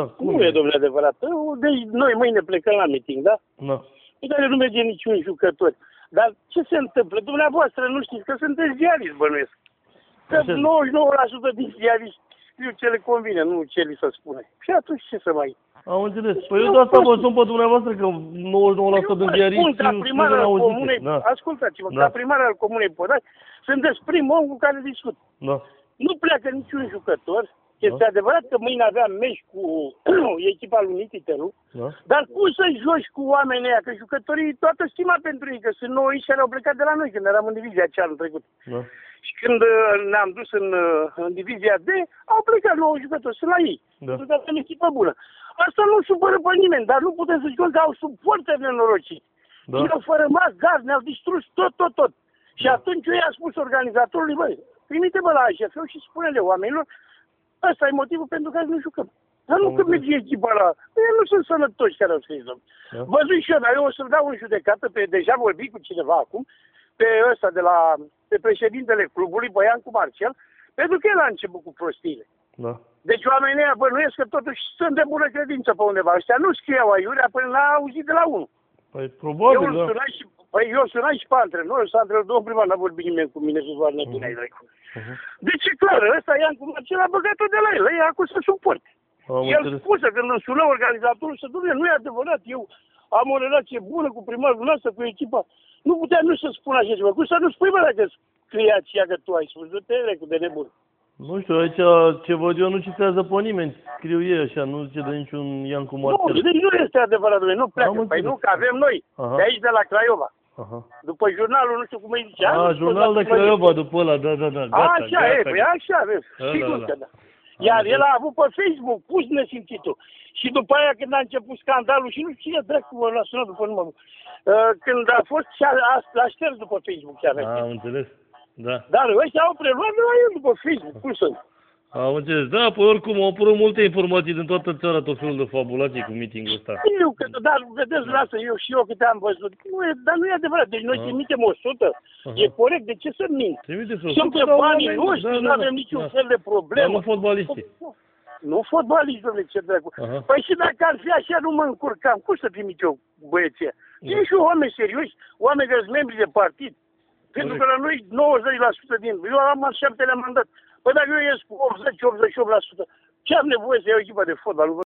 Nu e, domnule, adevărat. Deci noi mâine plecăm la meeting, da? Da. Pe care nu merge niciun jucător. Dar ce se întâmplă? Dumneavoastră nu știți că sunteți ziariști, bănuiesc. Că 99% din ziariști știu ce le convine, nu ce li se spune. Și atunci ce să mai... Am înțeles. Păi eu de asta vă sun pe dumneavoastră, că 99% din ziariști știu că comunei, ascultați-mă, ca primar al Comunei Podaci, sunteți primul om cu care discut. Da. Nu pleacă niciun jucător. Este adevărat că mâine aveam meci cu echipa lui Nititelu, dar cum să joci cu oamenii ăia? Că jucătorii, toată stima pentru ei, că sunt 9 care au plecat de la noi când eram în divizia cea anul trecut. Da. Și când ne-am dus în divizia D, au plecat 9 jucători, sunt la ei. Pentru că avem echipă bună. Asta nu supără pe nimeni, dar nu putem să zicem că au sub foarte nenorocit. Ei au fărămat gaz, ne-au distrus tot. Și atunci eu i-am spus organizatorului, băi, trimite-mă la AJF și spune-le oamenilor, ăsta e motivul pentru care nu jucăm. Dar nu că merge echipa la... Ei nu sunt sănătoși care au scris, domnule. Văzui și eu, dar eu o să-l dau în judecată, deja vorbi cu cineva acum, pe ăsta pe președintele clubului, Băiancu Marcel, pentru că el a început cu prostiile. Da. Deci oamenii ăia bănuiesc că totuși sunt de bună credință pe undeva. Ăștia nu scriau aiurea până n-a auzit de la unul. Păi probabil, eu sunai și pe antrenor, domnul primar, n-a vorbit nimeni cu mine să-ți vadă nebune ai dracu. Deci e clar, ăsta Iancu Marcel a băgat-o de la el, ăia acum să suporte. El spusă când îmi sună organizatorul să domnule, nu e adevărat, eu am o relație bună cu primarul ăsta, cu echipa. Nu putea nu să spun așa ceva. Cum să nu spui, bă, dacă scrie aceea că tu ai spus, du-te recu de nebun. Nu știu, aici ce văd eu nu citează pe nimeni, scriu ei așa, nu zice de niciun Iancu Marcel. Nu, deci nu este adevărat, domnule, nu pleacă. Păi nu, că avem noi, de aici de la Craiova. După jurnalul, nu știu cum îi zice. Jurnal de Craiova, după ăla, da. Așa e, păi așa avem, sigur că da. Iar el a avut pe Facebook, pus nesimțitul. Și după aia când a început scandalul, și nu știu cine dracu l-a sunat după numărul, când a fost, l-a șters după Facebook chiar. Am înțeles, da. Dar ăștia au preluat de la el după Facebook, cum să... Am înțeles, da, păi oricum au apărut multe informații din toată țara, tot felul de fabulații cu meeting-ul ăsta. Dar vedeți, lasă, eu câte am văzut, dar nu e adevărat, deci noi trimitem 100, e corect, de ce să mint? Sunt pe banii noștri, nu avem niciun fel de problemă. Dar nu fotbaliștii. Nu fotbaliști, domnule, ce dracu. Păi și dacă ar fi așa, nu mă încurcam, cum să trimit eu băieții? E și oameni serioși, oameni care sunt membri de partid. Pentru că la noi 90% din... Eu am al 7-lea mandat. Păi dacă eu ies cu 80-88%, ce am nevoie să iau echipa de fotbal?